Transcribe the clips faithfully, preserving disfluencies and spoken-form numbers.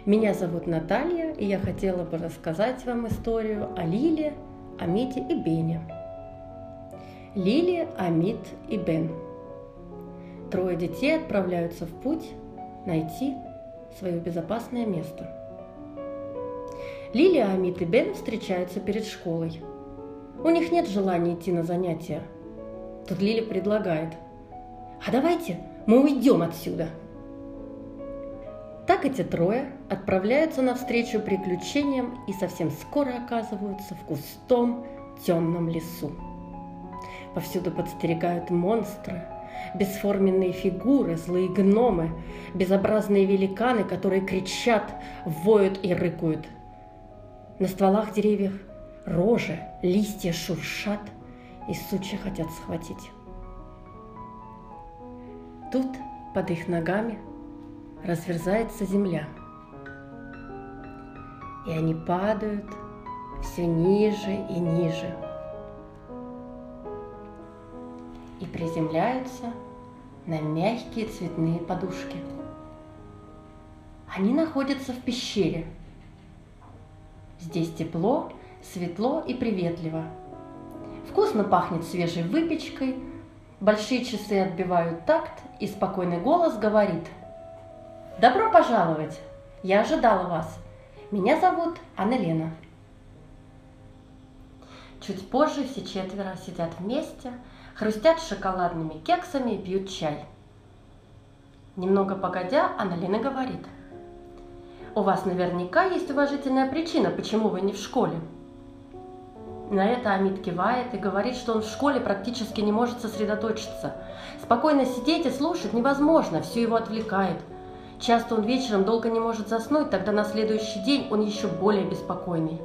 Меня зовут Наталья, и я хотела бы рассказать вам историю о Лиле, Амите и Бене. Лили, Амит и Бен. Трое детей отправляются в путь найти свое безопасное место. Лили, Амит и Бен встречаются перед школой. У них нет желания идти на занятия. Тут Лили предлагает: «А давайте мы уйдем отсюда». Так эти трое отправляются навстречу приключениям и совсем скоро оказываются в густом темном лесу. Повсюду подстерегают монстры, бесформенные фигуры, злые гномы, безобразные великаны, которые кричат, воют и рыкают. На стволах деревьев рожи, листья шуршат, и сучья хотят схватить. Тут под их ногами разверзается земля, и они падают все ниже и ниже и приземляются на мягкие цветные подушки. Они находятся в пещере. Здесь тепло, светло и приветливо. Вкусно пахнет свежей выпечкой, большие часы отбивают такт, и спокойный голос говорит: «Добро пожаловать! Я ожидала вас. Меня зовут Анна-Лена». Чуть позже все четверо сидят вместе, хрустят шоколадными кексами и пьют чай. Немного погодя, Анна-Лена говорит: «У вас наверняка есть уважительная причина, почему вы не в школе». На это Амит кивает и говорит, что он в школе практически не может сосредоточиться. Спокойно сидеть и слушать невозможно, все его отвлекает. Часто он вечером долго не может заснуть, тогда на следующий день он еще более беспокойный.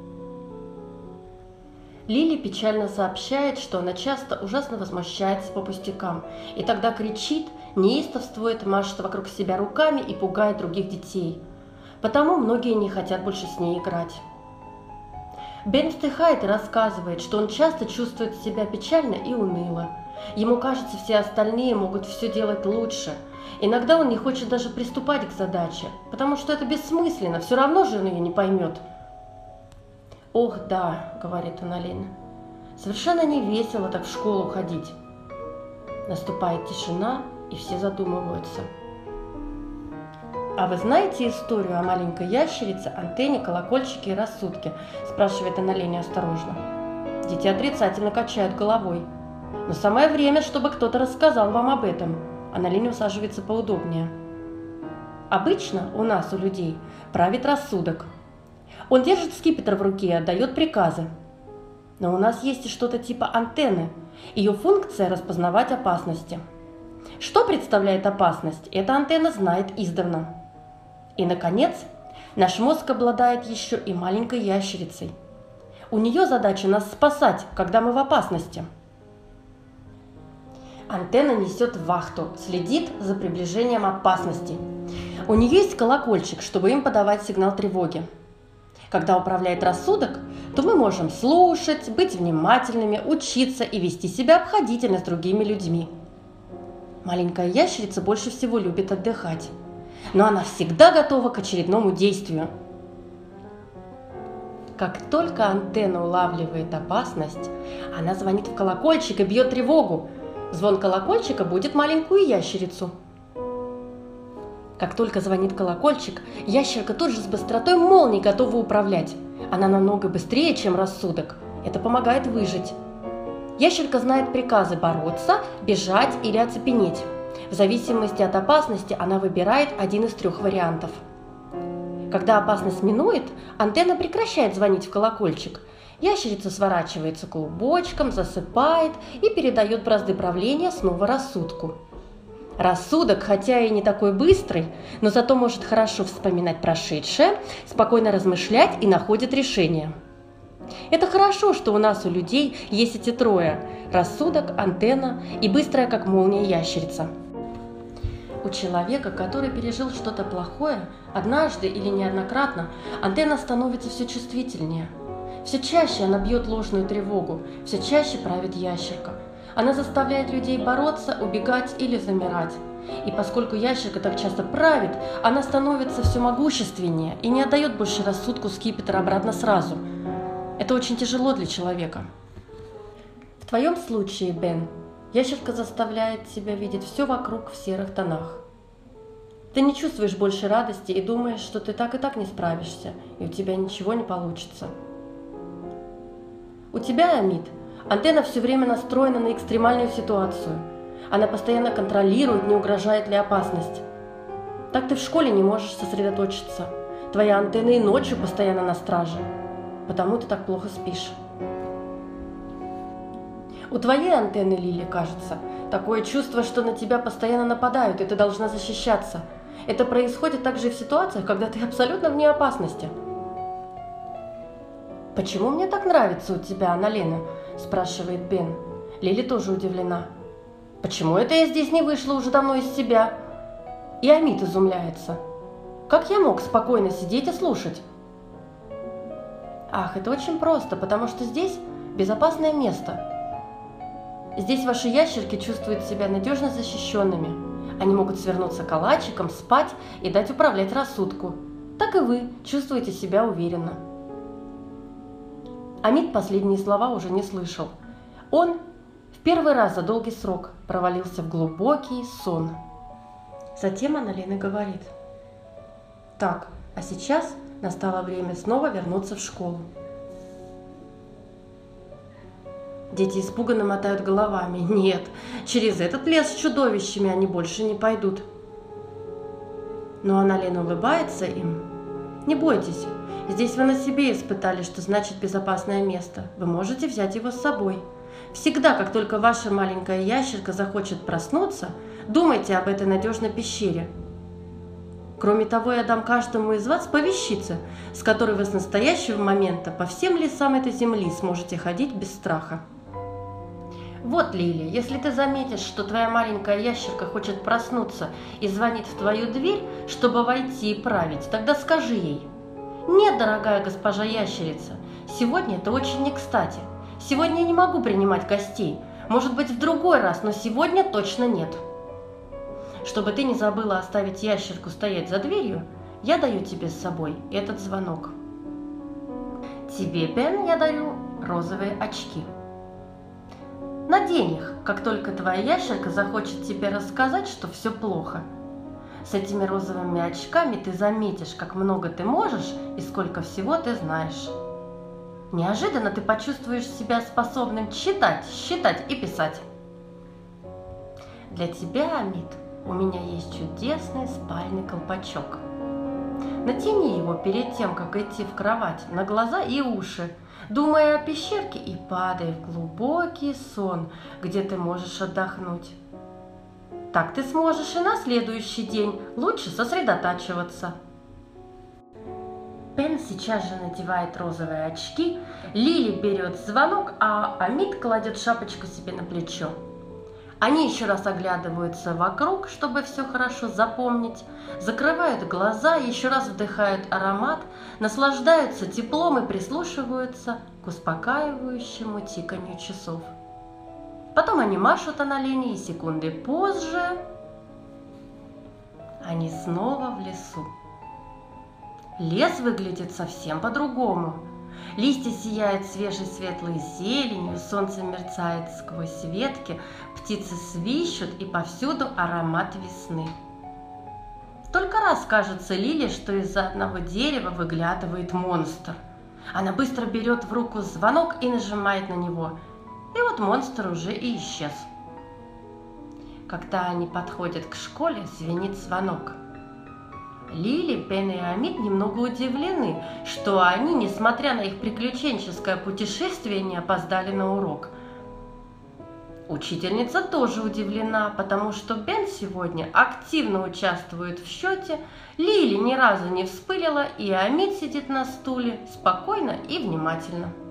Лили печально сообщает, что она часто ужасно возмущается по пустякам, и тогда кричит, неистовствует, машет вокруг себя руками и пугает других детей. Потому многие не хотят больше с ней играть. Бен вздыхает и рассказывает, что он часто чувствует себя печально и уныло. Ему кажется, все остальные могут все делать лучше. Иногда он не хочет даже приступать к задаче, потому что это бессмысленно, все равно же он ее не поймет. «Ох, да», — говорит Анна-Лена, — «совершенно не весело так в школу ходить». Наступает тишина, и все задумываются. «А вы знаете историю о маленькой ящерице, антенне, колокольчике и рассудке?» – спрашивает Анна-Лена осторожно. Дети отрицательно качают головой. «Но самое время, чтобы кто-то рассказал вам об этом». Анна-Лена усаживается поудобнее. «Обычно у нас, у людей, правит рассудок. Он держит скипетр в руке и отдает приказы. Но у нас есть и что-то типа антенны. Ее функция – распознавать опасности. Что представляет опасность, эта антенна знает издавна. И, наконец, наш мозг обладает еще и маленькой ящерицей. У нее задача нас спасать, когда мы в опасности. Антенна несет вахту, следит за приближением опасности. У нее есть колокольчик, чтобы им подавать сигнал тревоги. Когда управляет рассудок, то мы можем слушать, быть внимательными, учиться и вести себя обходительно с другими людьми. Маленькая ящерица больше всего любит отдыхать, но она всегда готова к очередному действию. Как только антенна улавливает опасность, она звонит в колокольчик и бьет тревогу. Звон колокольчика будет маленькую ящерицу. Как только звонит колокольчик, ящерка тут же с быстротой молнии готова управлять. Она намного быстрее, чем рассудок. Это помогает выжить. Ящерка знает приказы бороться, бежать или оцепенеть. В зависимости от опасности она выбирает один из трех вариантов. Когда опасность минует, антенна прекращает звонить в колокольчик. Ящерица сворачивается клубочком, засыпает и передает бразды правления снова рассудку. Рассудок, хотя и не такой быстрый, но зато может хорошо вспоминать прошедшее, спокойно размышлять и находит решение. Это хорошо, что у нас, у людей, есть эти трое – рассудок, антенна и быстрая, как молния, ящерица. У человека, который пережил что-то плохое, однажды или неоднократно, антенна становится все чувствительнее. Все чаще она бьет ложную тревогу, все чаще правит ящерка. Она заставляет людей бороться, убегать или замирать. И поскольку ящерка так часто правит, она становится все могущественнее и не отдает больше рассудку скипетра обратно сразу. Это очень тяжело для человека. В твоем случае, Бен, ящерка заставляет тебя видеть все вокруг в серых тонах. Ты не чувствуешь больше радости и думаешь, что ты так и так не справишься, и у тебя ничего не получится. У тебя, Амид, антенна все время настроена на экстремальную ситуацию. Она постоянно контролирует, не угрожает ли опасность. Так ты в школе не можешь сосредоточиться. Твоя антенна и ночью постоянно на страже. Потому ты так плохо спишь. У твоей антенны, Лили, кажется, такое чувство, что на тебя постоянно нападают, и ты должна защищаться. Это происходит также и в ситуациях, когда ты абсолютно вне опасности. «Почему мне так нравится у тебя, Анна-Лена?» – спрашивает Бен. Лили тоже удивлена. «Почему это я здесь не вышла уже давно из себя?» И Амид изумляется. «Как я мог спокойно сидеть и слушать?» «Ах, это очень просто, потому что здесь безопасное место. Здесь ваши ящерки чувствуют себя надежно защищенными. Они могут свернуться калачиком, спать и дать управлять рассудку. Так и вы чувствуете себя уверенно». Амид последние слова уже не слышал. Он в первый раз за долгий срок провалился в глубокий сон. Затем Анна-Лена говорит: «Так, а сейчас настало время снова вернуться в школу». Дети испуганно мотают головами. Нет, через этот лес с чудовищами они больше не пойдут. Но Анна-Лена улыбается им. «Не бойтесь, здесь вы на себе испытали, что значит безопасное место. Вы можете взять его с собой. Всегда, как только ваша маленькая ящерка захочет проснуться, думайте об этой надежной пещере. Кроме того, я дам каждому из вас по вещице, с которой вы с настоящего момента по всем лесам этой земли сможете ходить без страха». Вот, Лили, если ты заметишь, что твоя маленькая ящерка хочет проснуться и звонит в твою дверь, чтобы войти и править, тогда скажи ей: «Нет, дорогая госпожа ящерица, сегодня это очень не кстати. Сегодня я не могу принимать гостей. Может быть, в другой раз, но сегодня точно нет». Чтобы ты не забыла оставить ящерку стоять за дверью, я даю тебе с собой этот звонок. Тебе, Бен, я дарю розовые очки. Надень их, как только твоя ящерка захочет тебе рассказать, что все плохо. С этими розовыми очками ты заметишь, как много ты можешь и сколько всего ты знаешь. Неожиданно ты почувствуешь себя способным читать, считать и писать. Для тебя, Амид, у меня есть чудесный спальный колпачок. Натяни его перед тем, как идти в кровать, на глаза и уши, думая о пещерке и падая в глубокий сон, где ты можешь отдохнуть. Так ты сможешь и на следующий день лучше сосредотачиваться. Бен сейчас же надевает розовые очки, Лили берет звонок, а Амид кладет шапочку себе на плечо. Они еще раз оглядываются вокруг, чтобы все хорошо запомнить, закрывают глаза, еще раз вдыхают аромат, наслаждаются теплом и прислушиваются к успокаивающему тиканью часов. Потом они машут Анна-Лене, и секунды позже они снова в лесу. Лес выглядит совсем по-другому. Листья сияют свежей светлой зеленью, солнце мерцает сквозь ветки, птицы свищут, и повсюду аромат весны. Только раз кажется Лиле, что из-за одного дерева выглядывает монстр. Она быстро берет в руку звонок и нажимает на него. И вот монстр уже и исчез. Когда они подходят к школе, звенит звонок. Лили, Бен и Амид немного удивлены, что они, несмотря на их приключенческое путешествие, не опоздали на урок. Учительница тоже удивлена, потому что Бен сегодня активно участвует в счете, Лили ни разу не вспылила, и Амид сидит на стуле спокойно и внимательно.